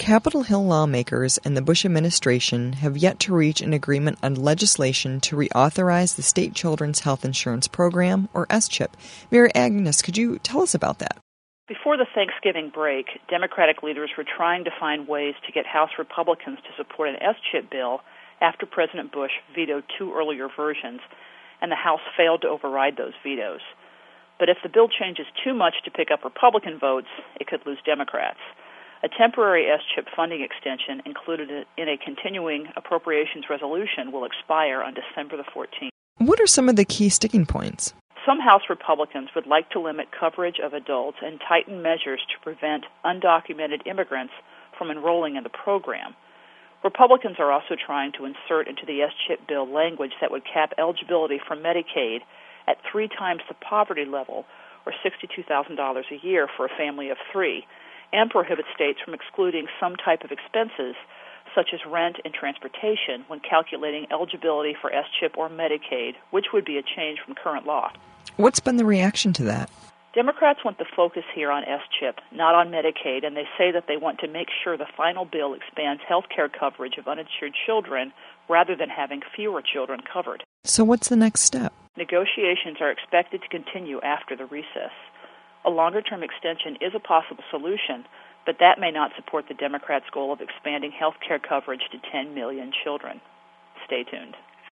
Capitol Hill lawmakers and the Bush administration have yet to reach an agreement on legislation to reauthorize the State Children's Health Insurance Program, or SCHIP. Mary Agnes, could you tell us about that? Before the Thanksgiving break, Democratic leaders were trying to find ways to get House Republicans to support an SCHIP bill after President Bush vetoed two earlier versions, and the House failed to override those vetoes. But if the bill changes too much to pick up Republican votes, it could lose Democrats. A temporary SCHIP funding extension included in a continuing appropriations resolution will expire on December the 14th. What are some of the key sticking points? Some House Republicans would like to limit coverage of adults and tighten measures to prevent undocumented immigrants from enrolling in the program. Republicans are also trying to insert into the SCHIP bill language that would cap eligibility for Medicaid at 3 times the poverty level, or $62,000 a year for a family of 3, and prohibit states from excluding some type of expenses, such as rent and transportation, when calculating eligibility for SCHIP or Medicaid, which would be a change from current law. What's been the reaction to that? Democrats want the focus here on SCHIP, not on Medicaid, and they say that they want to make sure the final bill expands health care coverage of uninsured children rather than having fewer children covered. So what's the next step? Negotiations are expected to continue after the recess. A longer-term extension is a possible solution, but that may not support the Democrats' goal of expanding health care coverage to 10 million children. Stay tuned.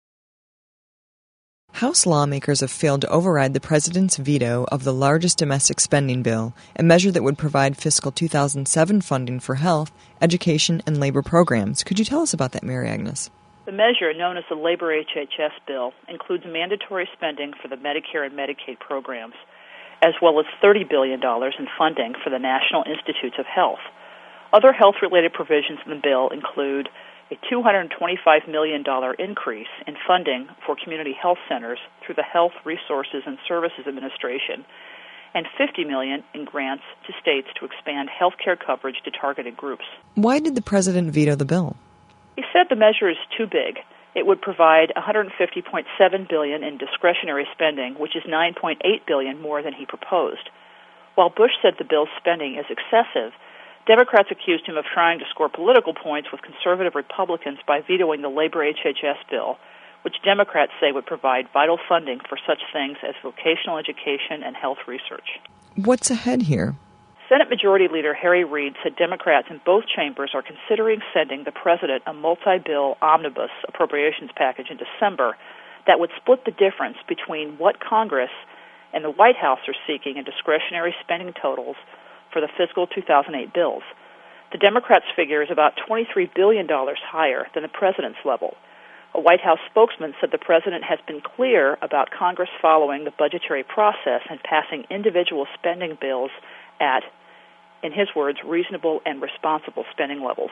House lawmakers have failed to override the president's veto of the largest domestic spending bill, a measure that would provide fiscal 2007 funding for health, education, and labor programs. Could you tell us about that, Mary Agnes? The measure, known as the Labor HHS bill, includes mandatory spending for the Medicare and Medicaid programs, as well as $30 billion in funding for the National Institutes of Health. Other health-related provisions in the bill include a $225 million increase in funding for community health centers through the Health Resources and Services Administration, and $50 million in grants to states to expand health care coverage to targeted groups. Why did the president veto the bill? He said the measure is too big. It would provide $150.7 billion in discretionary spending, which is $9.8 billion more than he proposed. While Bush said the bill's spending is excessive, Democrats accused him of trying to score political points with conservative Republicans by vetoing the Labor HHS bill, which Democrats say would provide vital funding for such things as vocational education and health research. What's ahead here? Senate Majority Leader Harry Reid said Democrats in both chambers are considering sending the president a multi-bill omnibus appropriations package in December that would split the difference between what Congress and the White House are seeking in discretionary spending totals for the fiscal 2008 bills. The Democrats' figure is about $23 billion higher than the president's level. A White House spokesman said the president has been clear about Congress following the budgetary process and passing individual spending bills at, in his words, reasonable and responsible spending levels.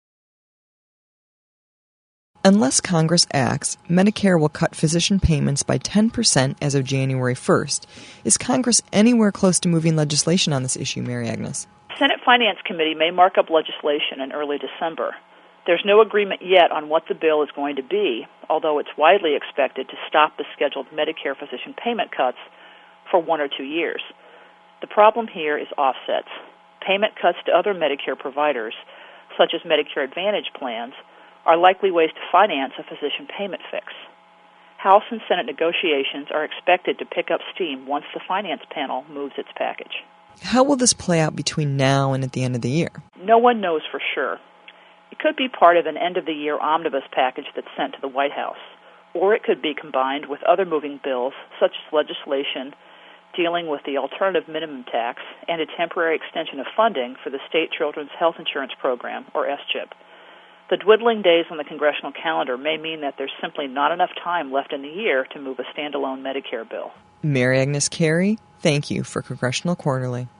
Unless Congress acts, Medicare will cut physician payments by 10% as of January 1st. Is Congress anywhere close to moving legislation on this issue, Mary Agnes? The Senate Finance Committee may mark up legislation in early December. There's no agreement yet on what the bill is going to be, although it's widely expected to stop the scheduled Medicare physician payment cuts for 1 or 2 years. The problem here is offsets. Payment cuts to other Medicare providers, such as Medicare Advantage plans, are likely ways to finance a physician payment fix. House and Senate negotiations are expected to pick up steam once the Finance Panel moves its package. How will this play out between now and at the end of the year? No one knows for sure. It could be part of an end-of-the-year omnibus package that's sent to the White House, or it could be combined with other moving bills, such as legislation dealing with the alternative minimum tax and a temporary extension of funding for the State Children's Health Insurance Program, or SCHIP. The dwindling days on the congressional calendar may mean that there's simply not enough time left in the year to move a standalone Medicare bill. Mary Agnes Carey, thank you for Congressional Quarterly.